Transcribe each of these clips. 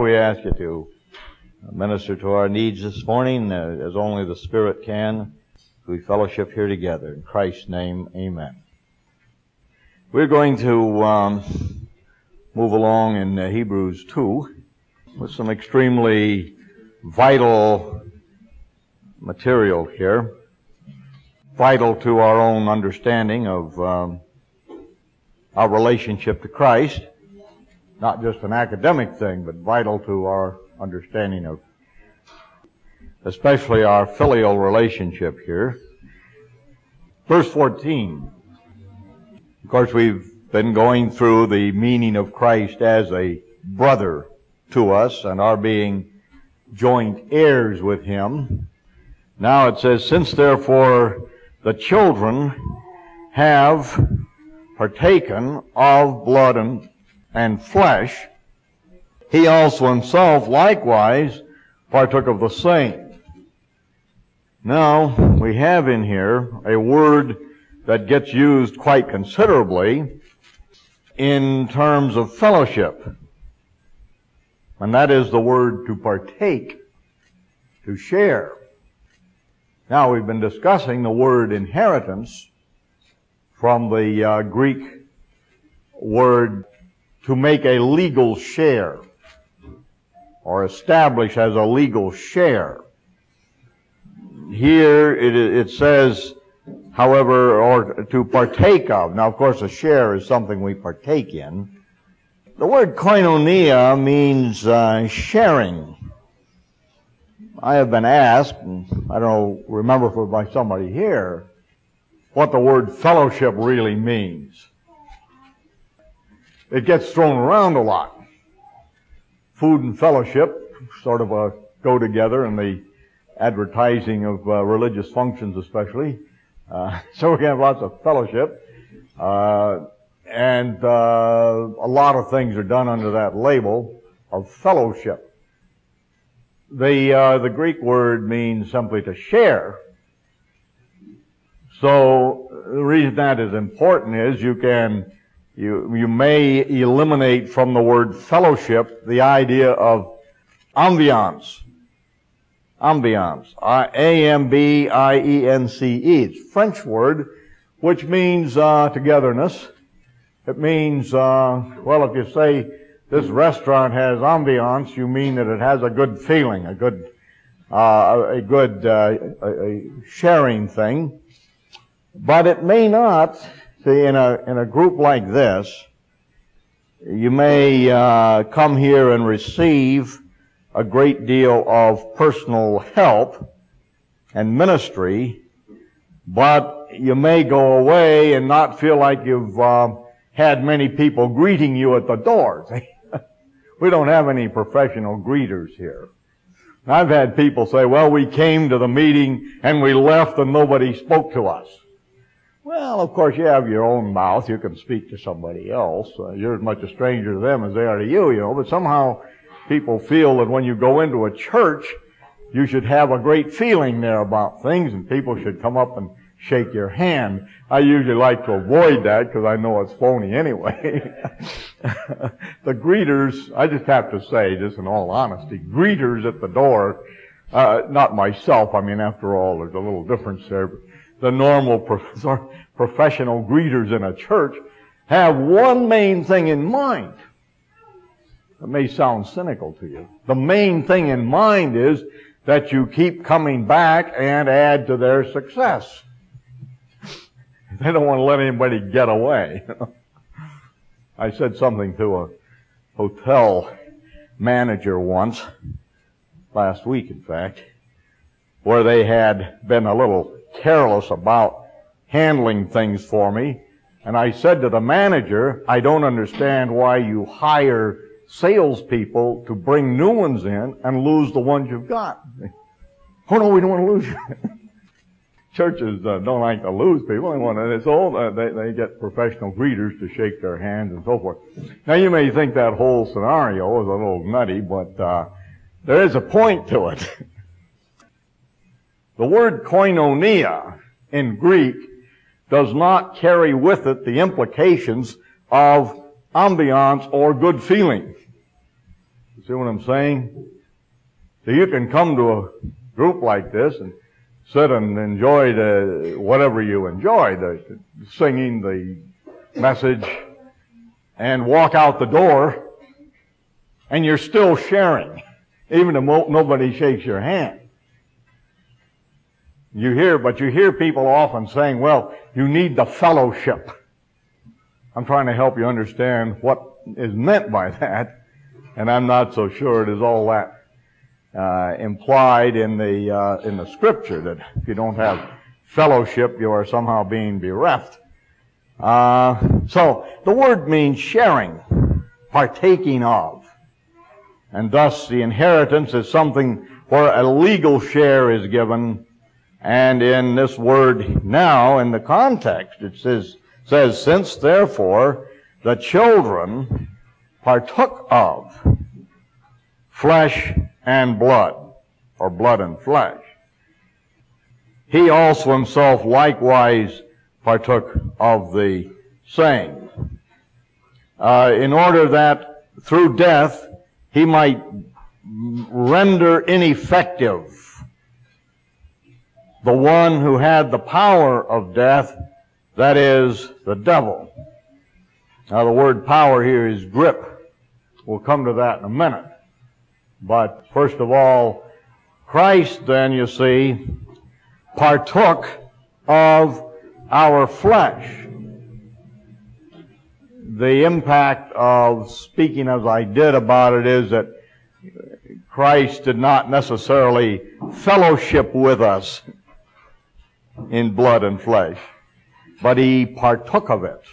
we ask you to minister to our needs this morning as only the Spirit can. We fellowship here together. In Christ's name, amen. We're going to move along in Hebrews 2 with some extremely vital material here, vital to our own understanding of our relationship to Christ. Not just an academic thing, but vital to our understanding of especially our filial relationship here. Verse 14. Of course, we've been going through the meaning of Christ as a brother to us and our being joint heirs with Him. Now it says, since therefore the children have partaken of blood and flesh, He also Himself likewise partook of the same. Now, we have in here a word that gets used quite considerably in terms of fellowship. And that is the word to partake, to share. Now, we've been discussing the word inheritance from the Greek word to make a legal share or establish as a legal share. Here it says, however, or to partake of. Now, of course, a share is something we partake in. The word koinonia means sharing. I have been asked, and I don't remember if it was by somebody here, what the word fellowship really means. It gets thrown around a lot. Food and fellowship sort of go together in the advertising of religious functions especially. So we have lots of fellowship. And a lot of things are done under that label of fellowship. The Greek word means simply to share. So the reason that is important is you may eliminate from the word fellowship the idea of ambiance. Ambiance. A-M-B-I-E-N-C-E. It's a French word which means togetherness. It means, well, if you say this restaurant has ambiance, you mean that it has a good feeling, a good sharing thing. But it may not. See, in a group like this, you may come here and receive a great deal of personal help and ministry, but you may go away and not feel like you've had many people greeting you at the door. We don't have any professional greeters here. I've had people say, well, we came to the meeting and we left and nobody spoke to us. Well, of course, you have your own mouth. You can speak to somebody else. You're as much a stranger to them as they are to you, you know. But somehow people feel that when you go into a church, you should have a great feeling there about things, and people should come up and shake your hand. I usually like to avoid that because I know it's phony anyway. The greeters, I just have to say, just in all honesty, greeters at the door, not myself, I mean, after all, there's a little difference there, but the normal professional greeters in a church have one main thing in mind. It may sound cynical to you. The main thing in mind is that you keep coming back and add to their success. They don't want to let anybody get away. I said something to a hotel manager once, last week in fact, where they had been a little careless about handling things for me. And I said to the manager, I don't understand why you hire salespeople to bring new ones in and lose the ones you've got. Oh no, we don't want to lose you. Churches don't like to lose people. They get professional greeters to shake their hands and so forth. Now you may think that whole scenario is a little nutty, but there is a point to it. The word koinonia in Greek does not carry with it the implications of ambiance or good feeling. See what I'm saying? So you can come to a group like this and sit and enjoy whatever you enjoy, the singing, the message, and walk out the door, and you're still sharing, even if nobody shakes your hand. But you hear people often saying, well, you need the fellowship. I'm trying to help you understand what is meant by that, and I'm not so sure it is all that implied in the Scripture, that if you don't have fellowship, you are somehow being bereft. So the word means sharing, partaking of, and thus the inheritance is something where a legal share is given. And in this word now, in the context, it says, since therefore the children partook of flesh and blood, or blood and flesh, he also himself likewise partook of the same, in order that through death he might render ineffective the one who had the power of death, that is, the devil. Now the word power here is grip. We'll come to that in a minute. But first of all, Christ then, you see, partook of our flesh. The impact of speaking as I did about it is that Christ did not necessarily fellowship with us in blood and flesh, but he partook of it.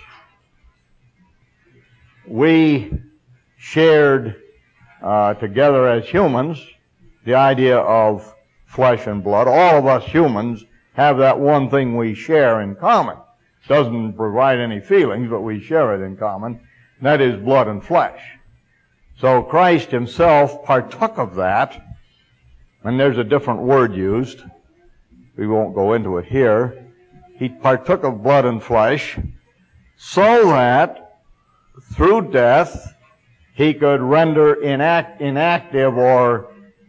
We shared together as humans the idea of flesh and blood. All of us humans have that one thing we share in common. Doesn't provide any feelings, but we share it in common. And that is blood and flesh. So Christ himself partook of that, and there's a different word used. We won't go into it here. He partook of blood and flesh so that through death he could render inactive or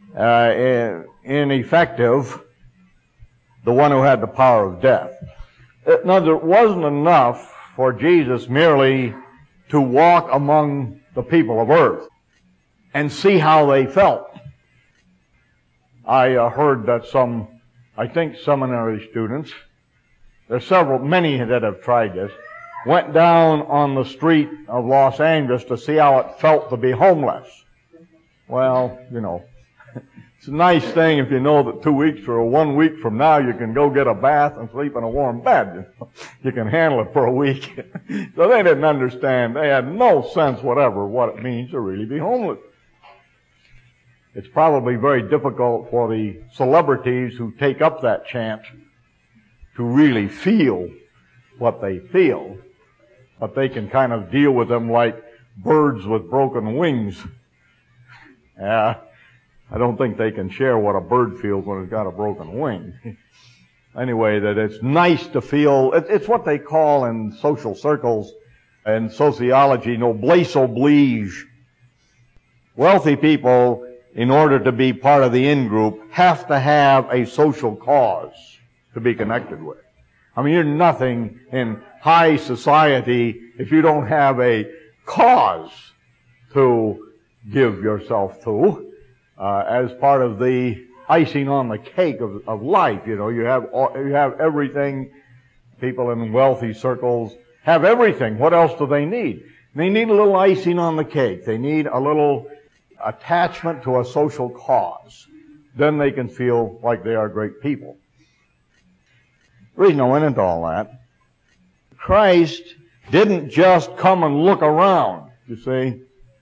ineffective the one who had the power of death. Now, it wasn't enough for Jesus merely to walk among the people of earth and see how they felt. I heard that seminary students, there's many that have tried this, went down on the street of Los Angeles to see how it felt to be homeless. Well, it's a nice thing if you know that 2 weeks or 1 week from now you can go get a bath and sleep in a warm bed. You can handle it for a week. So they didn't understand. They had no sense whatever what it means to really be homeless. It's probably very difficult for the celebrities who take up that chance to really feel what they feel, but they can kind of deal with them like birds with broken wings. I don't think they can share what a bird feels when it's got a broken wing. Anyway, that it's nice to feel, it's what they call in social circles and sociology, noblesse oblige. Wealthy people, in order to be part of the in-group, have to have a social cause to be connected with. I mean, you're nothing in high society if you don't have a cause to give yourself to, as part of the icing on the cake of life. You have everything. People in wealthy circles have everything. What else do they need? They need a little icing on the cake. They need a little attachment to a social cause. Then they can feel like they are great people. The reason I went into all that, Christ didn't just come and look around, you see,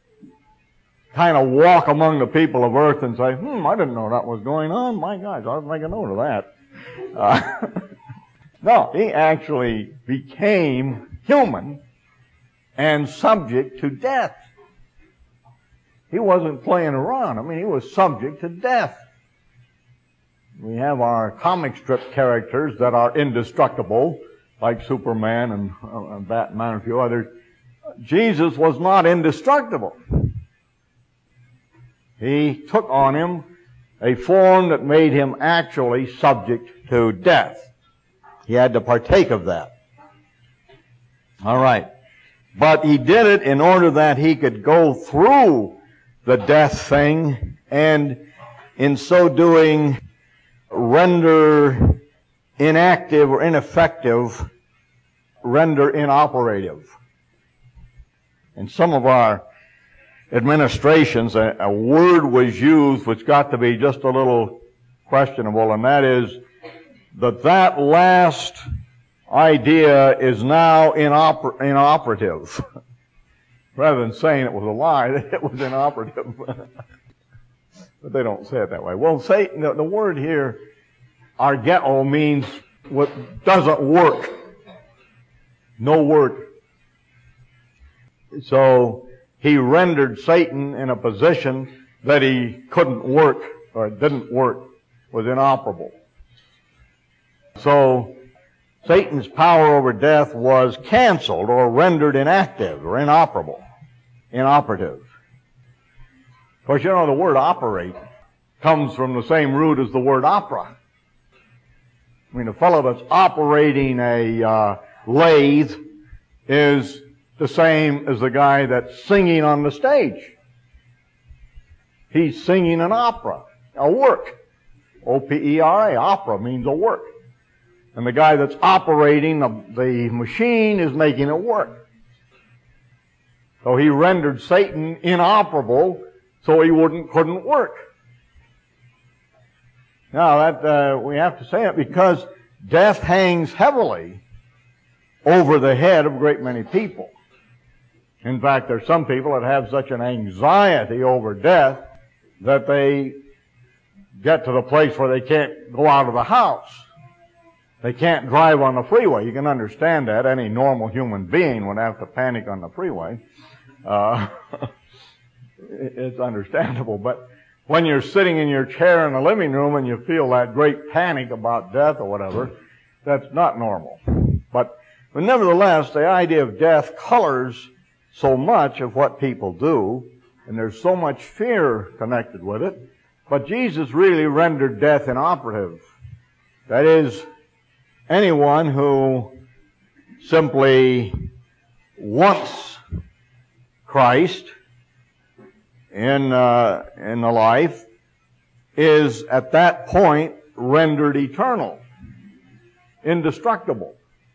kind of walk among the people of earth and say, I didn't know that was going on. My gosh, I'll make a note of that. No, he actually became human and subject to death. He wasn't playing around. I mean, he was subject to death. We have our comic strip characters that are indestructible, like Superman and Batman and a few others. Jesus was not indestructible. He took on him a form that made him actually subject to death. He had to partake of that. All right. But he did it in order that he could go through the death thing and in so doing render inactive or ineffective, render inoperative. In some of our administrations, a word was used which got to be just a little questionable, and that is that last idea is now inoperative. Rather than saying it was a lie, it was inoperative. But they don't say it that way. Well, the word here, argeo, means what doesn't work. No work. So he rendered Satan in a position that he couldn't work, or didn't work, was inoperable. So Satan's power over death was canceled or rendered inactive or inoperable, inoperative. Of course, you know the word operate comes from the same root as the word opera. I mean, the fellow that's operating a lathe is the same as the guy that's singing on the stage. He's singing an opera, a work. O-P-E-R-A, opera means a work. And the guy that's operating the machine is making it work. So he rendered Satan inoperable so he couldn't work. Now that, we have to say it because death hangs heavily over the head of a great many people. In fact, there's some people that have such an anxiety over death that they get to the place where they can't go out of the house. They can't drive on the freeway. You can understand that. Any normal human being would have to panic on the freeway. It's understandable. But when you're sitting in your chair in the living room and you feel that great panic about death or whatever, that's not normal. But nevertheless, the idea of death colors so much of what people do, and there's so much fear connected with it. But Jesus really rendered death inoperative. That is, anyone who simply wants Christ in the life is at that point rendered eternal, indestructible.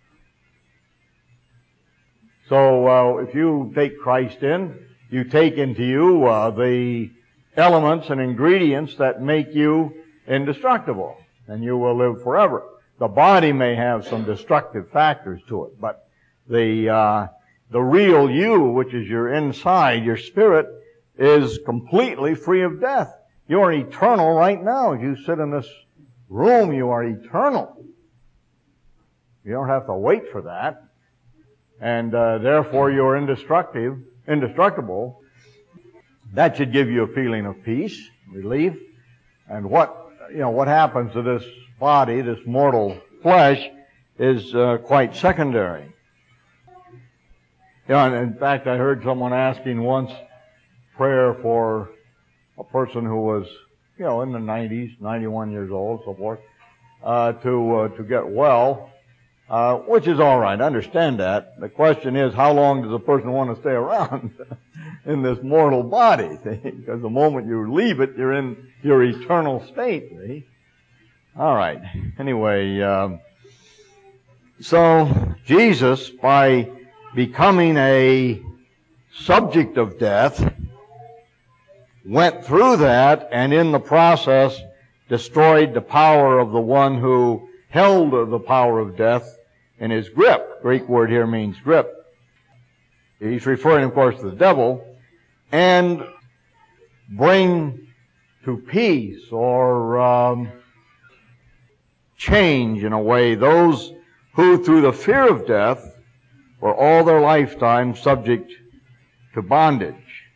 So if you take Christ in, you take into you the elements and ingredients that make you indestructible, and you will live forever. The body may have some destructive factors to it, but the real you, which is your inside, your spirit, is completely free of death. You are eternal right now. As you sit in this room, you are eternal. You don't have to wait for that. And therefore you are indestructible. That should give you a feeling of peace, relief. And what happens to this body, this mortal flesh, is quite secondary. And in fact, I heard someone asking once prayer for a person who was, in the 90s, 91 years old, so forth, to get well, which is all right. I understand that. The question is, how long does a person want to stay around in this mortal body? Because the moment you leave it, you're in your eternal state. See? All right. Anyway, so Jesus, by becoming a subject of death, went through that and in the process destroyed the power of the one who held the power of death in his grip. Greek word here means grip. He's referring, of course, to the devil, and bring to peace or change in a way those who through the fear of death were all their lifetime subject to bondage.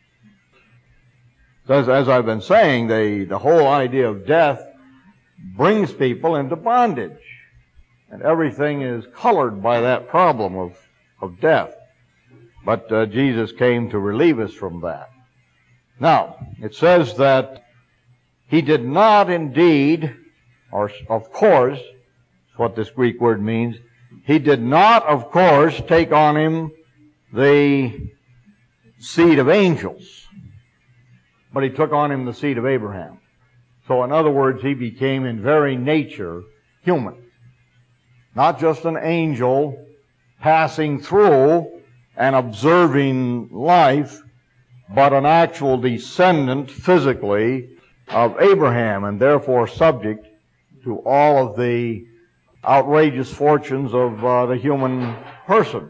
So as I've been saying, the whole idea of death brings people into bondage. And everything is colored by that problem of death. But Jesus came to relieve us from that. Now, it says that he did not indeed, or of course, that's what this Greek word means, he did not, of course, take on him the seed of angels, but he took on him the seed of Abraham. So in other words, he became in very nature human. Not just an angel passing through and observing life, but an actual descendant physically of Abraham, and therefore subject to all of the outrageous fortunes of the human person.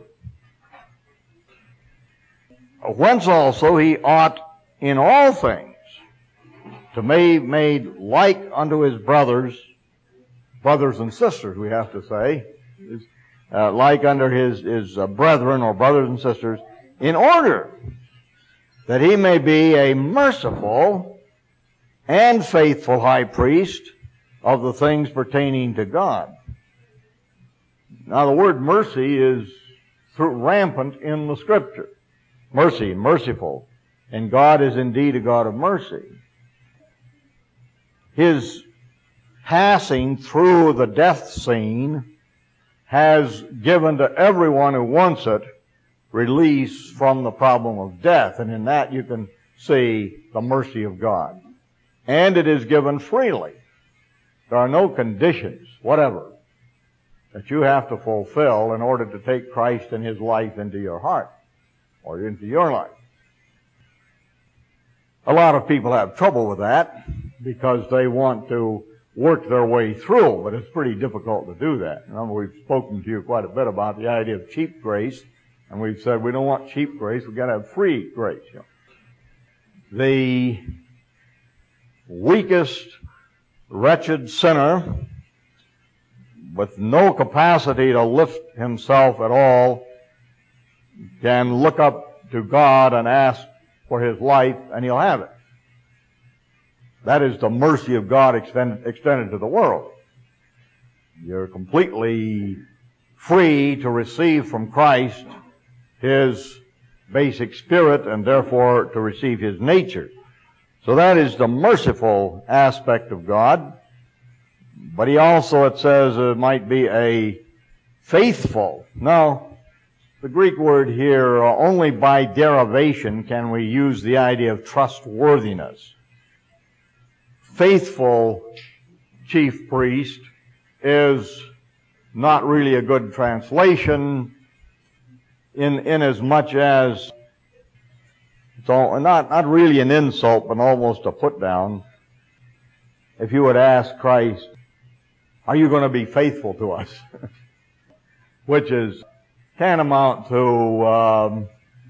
Whence also he ought in all things to be made like unto his brothers and sisters, we have to say, like unto his brethren or brothers and sisters, in order that he may be a merciful and faithful high priest of the things pertaining to God. Now the word mercy is rampant in the Scripture. Mercy, merciful. And God is indeed a God of mercy. His passing through the death scene has given to everyone who wants it release from the problem of death. And in that you can see the mercy of God. And it is given freely. There are no conditions, whatever, that you have to fulfill in order to take Christ and His life into your heart or into your life. A lot of people have trouble with that because they want to work their way through, but it's pretty difficult to do that. Remember, we've spoken to you quite a bit about the idea of cheap grace, and we've said we don't want cheap grace, we've got to have free grace. You know. The weakest, wretched sinner with no capacity to lift himself at all can look up to God and ask for his life, and he'll have it. That is the mercy of God extended to the world. You're completely free to receive from Christ His basic spirit and therefore to receive His nature. So that is the merciful aspect of God. But He also, it says, might be a faithful. Now, the Greek word here, only by derivation can we use the idea of trustworthiness. Faithful chief priest is not really a good translation in as much as it's not really an insult, but almost a put down. If you would ask Christ, are you going to be faithful to us? Which is tantamount to,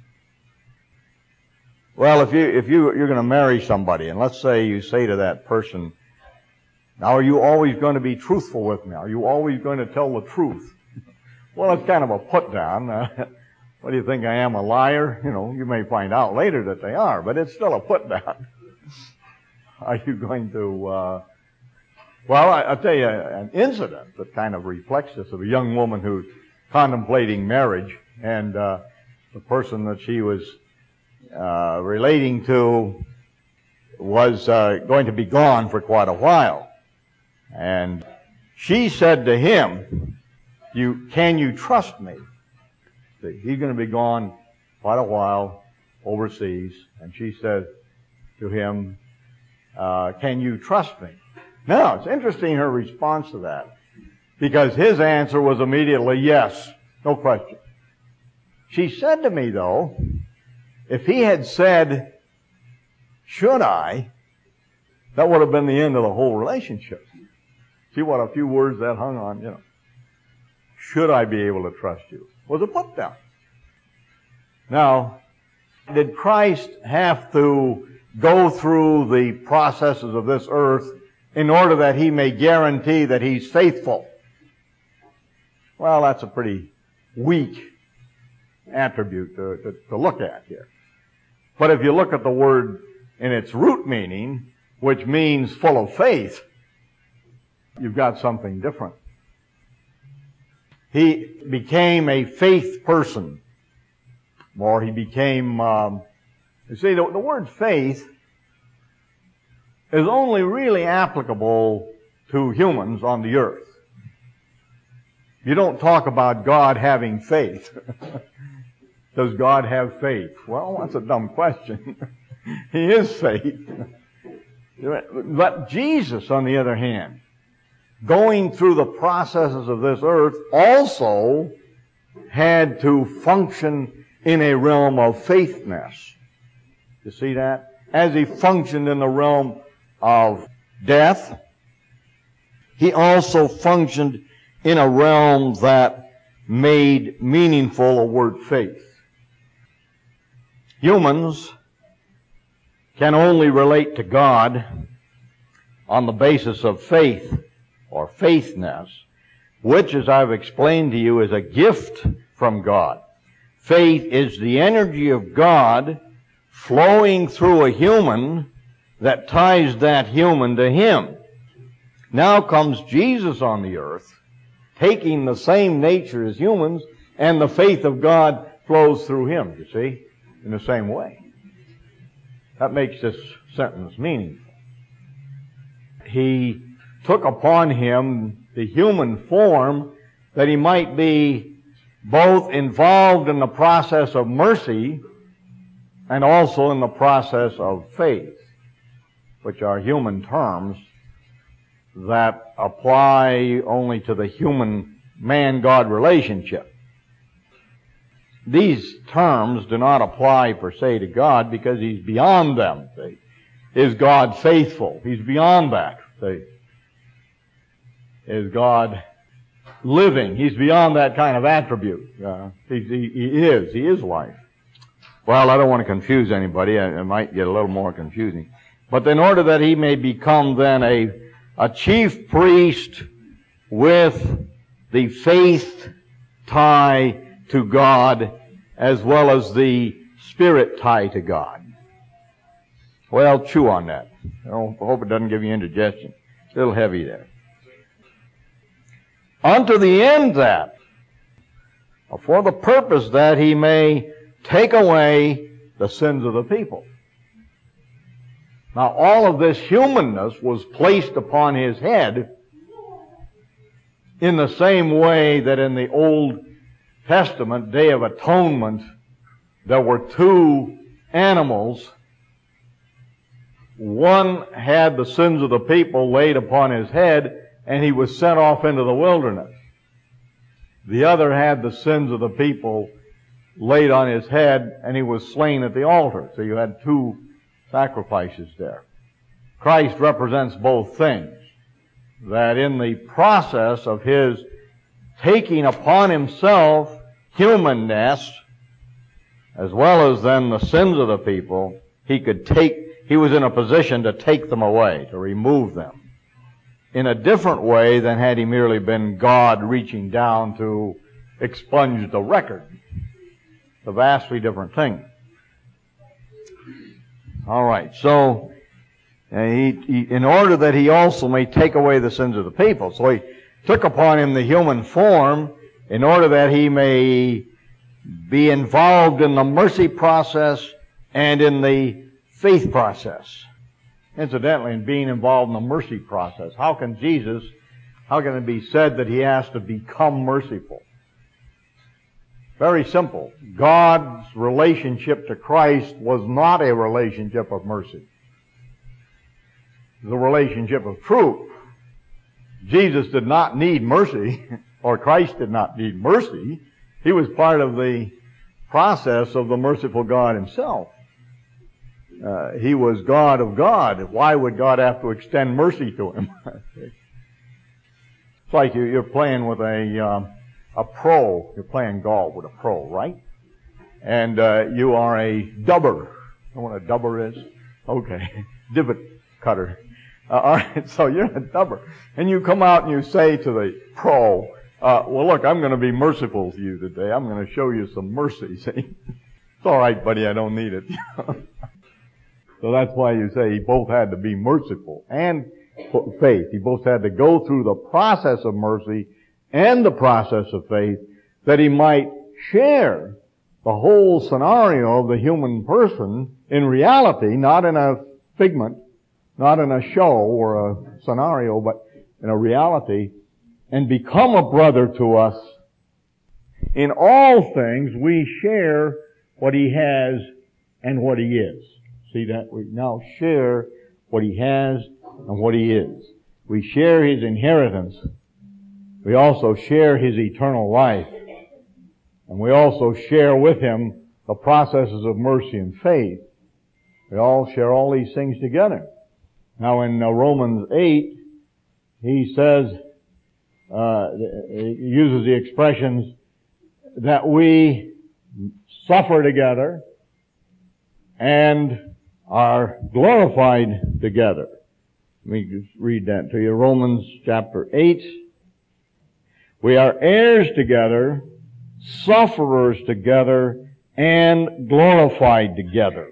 well, if you're going to marry somebody, and let's say you say to that person, now are you always going to be truthful with me? Are you always going to tell the truth? Well, it's kind of a put down. What do you think, I am, a liar? You know, you may find out later that they are, but it's still a put down. Are you going to, well, I'll tell you an incident that kind of reflects this of a young woman who's contemplating marriage, and the person that she was relating to was going to be gone for quite a while. And she said to him, can you trust me? See, he's going to be gone quite a while overseas. And she said to him, can you trust me? Now, it's interesting her response to that, because his answer was immediately yes, no question. She said to me, though, if he had said, should I, that would have been the end of the whole relationship. See what a few words that hung on, you know. Should I be able to trust you? Was a put down. Now, did Christ have to go through the processes of this earth in order that He may guarantee that He's faithful? Well, that's a pretty weak attribute to look at here. But if you look at the word in its root meaning, which means full of faith, you've got something different. He became a faith person, or he became, You see, the word faith is only really applicable to humans on the earth. You don't talk about God having faith. Does God have faith? Well, that's a dumb question. He is faith. But Jesus, on the other hand, going through the processes of this earth, also had to function in a realm of faithness. You see that? As he functioned in the realm of death, he also functioned in a realm that made meaningful a word faith. Humans can only relate to God on the basis of faith or faithness, which, as I've explained to you, is a gift from God. Faith is the energy of God flowing through a human that ties that human to Him. Now comes Jesus on the earth, taking the same nature as humans, and the faith of God flows through Him, you see, in the same way. That makes this sentence meaningful. He took upon Him the human form that He might be both involved in the process of mercy and also in the process of faith, which are human terms that apply only to the human man-God relationship. These terms do not apply per se to God because He's beyond them. See? Is God faithful? He's beyond that. See? Is God living? He's beyond that kind of attribute. He is life. Well, I don't want to confuse anybody. It might get a little more confusing. But in order that He may become then a chief priest with the faith tie to God as well as the spirit tie to God. Well, chew on that. I hope it doesn't give you indigestion. It's a little heavy there. Unto the end that, for the purpose that He may take away the sins of the people. Now, all of this humanness was placed upon His head in the same way that in the Old Testament, Day of Atonement, there were two animals. One had the sins of the people laid upon his head, and he was sent off into the wilderness. The other had the sins of the people laid on his head, and he was slain at the altar. So you had two sacrifices there. Christ represents both things. That in the process of His taking upon Himself humanness, as well as then the sins of the people, He was in a position to take them away, to remove them, in a different way than had He merely been God reaching down to expunge the record. It's a vastly different thing. All right, so in order that He also may take away the sins of the people. So He took upon Him the human form in order that He may be involved in the mercy process and in the faith process. Incidentally, in being involved in the mercy process, how can it be said that He has to become merciful? Very simple. God's relationship to Christ was not a relationship of mercy. It was a relationship of truth. Jesus did not need mercy, or Christ did not need mercy. He was part of the process of the merciful God Himself. He was God of God. Why would God have to extend mercy to Him? It's like you're playing with a pro. You're playing golf with a pro, right? And you are a dubber. You know what a dubber is? Okay. Divot cutter. All right, so you're a dubber. And you come out and you say to the pro, well, look, I'm going to be merciful to you today. I'm going to show you some mercy, see? It's all right, buddy, I don't need it. So that's why you say He both had to be merciful and faith. He both had to go through the process of mercy and the process of faith that He might share the whole scenario of the human person in reality, not in a figment, not in a show or a scenario, but in a reality, and become a brother to us. In all things, we share what he has and what he is. See that? We now share what he has and what he is. We share his inheritance. We also share his eternal life. And we also share with him the processes of mercy and faith. We all share all these things together. Now in Romans 8, he says, he uses the expressions that we suffer together and are glorified together. Let me just read that to you. Romans chapter 8. We are heirs together, sufferers together, and glorified together.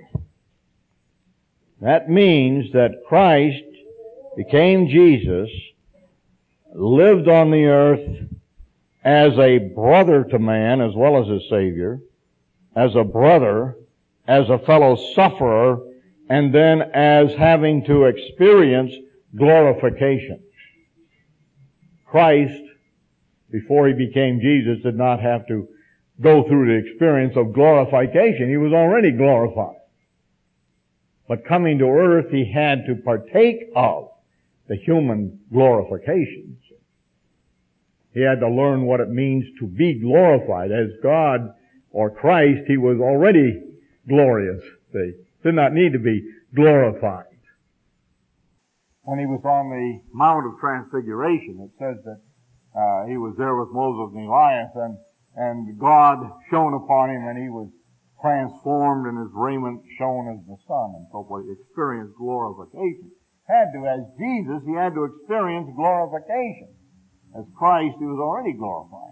That means that Christ became Jesus, lived on the earth as a brother to man as well as a Savior, as a brother, as a fellow sufferer, and then as having to experience glorification. Christ, before he became Jesus, did not have to go through the experience of glorification. He was already glorified. But coming to earth, he had to partake of the human glorification. He had to learn what it means to be glorified. As God or Christ, he was already glorious. See? Did not need to be glorified. When he was on the Mount of Transfiguration, it says that he was there with Moses and Elias, and God shone upon him, and he was transformed, and his raiment shone as the sun, and so forth. He experienced glorification. As Jesus, he had to experience glorification. As Christ, he was already glorified.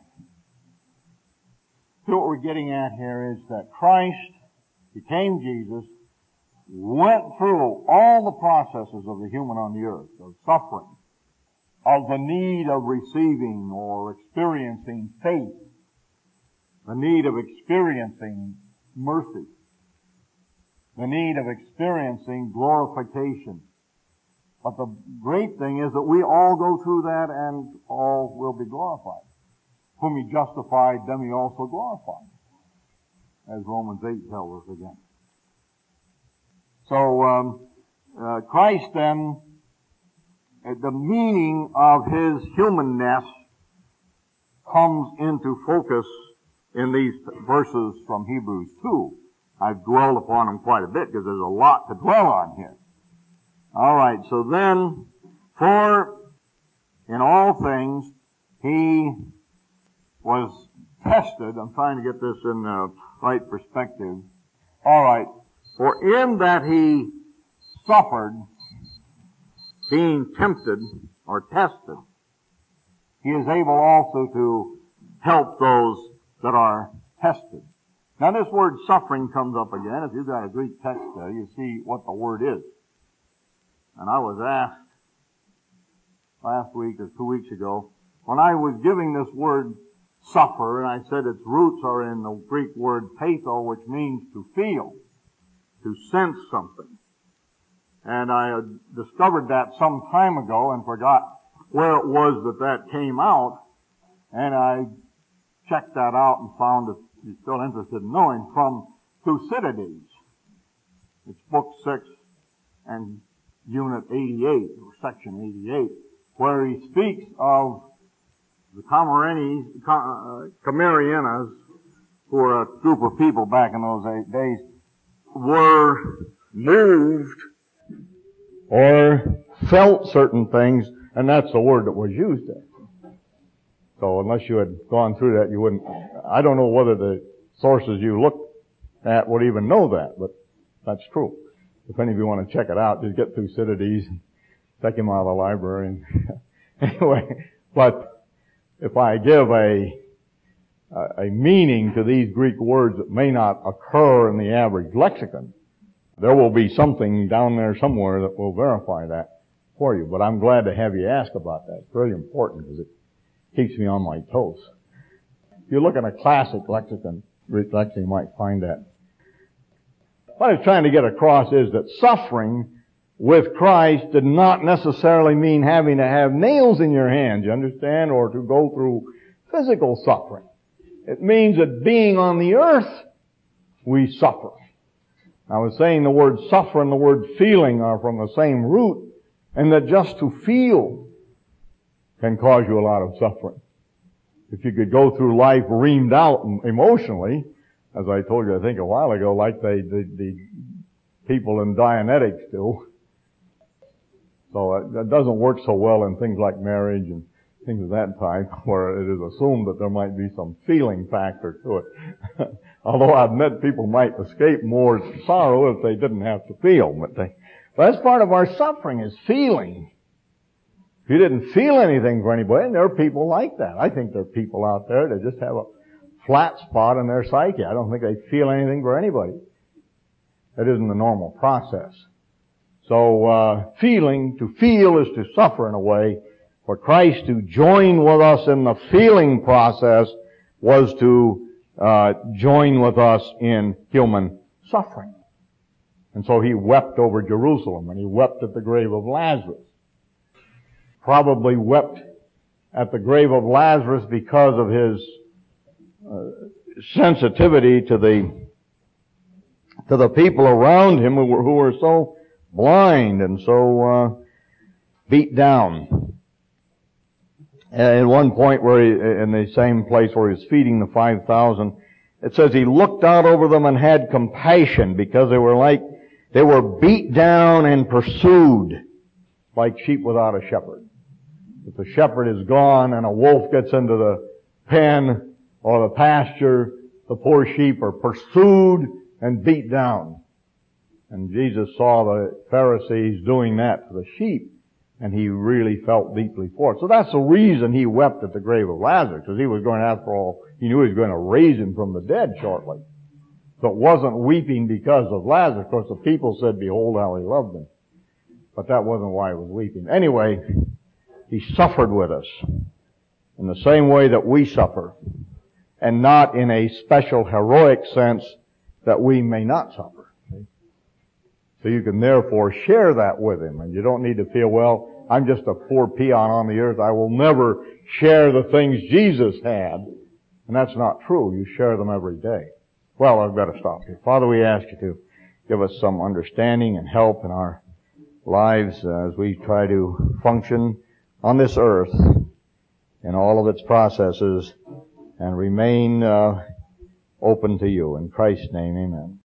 So what we're getting at here is that Christ became Jesus, went through all the processes of the human on the earth, of suffering, of the need of receiving or experiencing faith, the need of experiencing mercy, the need of experiencing glorification. But the great thing is that we all go through that and all will be glorified. Whom he justified, them he also glorified. As Romans 8 tells us again. So, Christ then, the meaning of his humanness comes into focus in these verses from Hebrews 2. I've dwelled upon them quite a bit because there's a lot to dwell on here. Alright, so then, for in all things, he was tested. I'm trying to get this in the right perspective. Alright, for in that he suffered, being tempted or tested, he is able also to help those that are tested. Now this word suffering comes up again. If you've got a Greek text there, you see what the word is. And I was asked last week or 2 weeks ago, when I was giving this word suffer, and I said its roots are in the Greek word patho, which means to feel, to sense something. And I had discovered that some time ago and forgot where it was that came out, and I checked that out and found, if you're still interested in knowing, from Thucydides. It's book 6 and unit 88, or section 88, where he speaks of the Camarianas, who were a group of people back in those days, were moved or felt certain things, and that's the word that was used there. So unless you had gone through that, you wouldn't. I don't know whether the sources you looked at would even know that, but that's true. If any of you want to check it out, just get Thucydides and check him out of the library. And anyway, but if I give a meaning to these Greek words that may not occur in the average lexicon, there will be something down there somewhere that will verify that for you. But I'm glad to have you ask about that. It's very important because it keeps me on my toes. If you look at a classic lexicon, Actually, you might find that. What I was trying to get across is that suffering with Christ did not necessarily mean having to have nails in your hands, you understand, or to go through physical suffering. It means that being on the earth, we suffer. I was saying the word suffer and the word feeling are from the same root, and that just to feel can cause you a lot of suffering. If you could go through life reamed out emotionally, as I told you I think a while ago, like the people in Dianetics do. So that doesn't work so well in things like marriage and things of that type, where it is assumed that there might be some feeling factor to it. Although I admit people might escape more sorrow if they didn't have to feel. But that's part of our suffering, is feeling. If you didn't feel anything for anybody, and there are people like that. I think there are people out there that just have a flat spot in their psyche. I don't think they feel anything for anybody. That isn't the normal process. So, to feel is to suffer in a way. For Christ to join with us in the feeling process was to join with us in human suffering. And so he wept over Jerusalem, and he wept at the grave of Lazarus. Probably wept at the grave of Lazarus because of his sensitivity to the people around him who were so blind and so beat down. At one point in the same place where he was feeding the 5,000, it says he looked out over them and had compassion because they were beat down and pursued like sheep without a shepherd. If the shepherd is gone and a wolf gets into the pen or the pasture, the poor sheep are pursued and beat down. And Jesus saw the Pharisees doing that to the sheep, and he really felt deeply for it. So that's the reason he wept at the grave of Lazarus, because he was going, after all, he knew he was going to raise him from the dead shortly. So it wasn't weeping because of Lazarus. Of course, the people said, behold how he loved him. But that wasn't why he was weeping. Anyway, he suffered with us in the same way that we suffer, and not in a special heroic sense that we may not suffer. So you can therefore share that with him, and you don't need to feel, well, I'm just a poor peon on the earth. I will never share the things Jesus had. And that's not true. You share them every day. Well, I've got to stop here. Father, we ask you to give us some understanding and help in our lives as we try to function on this earth in all of its processes and remain open to you. In Christ's name, amen.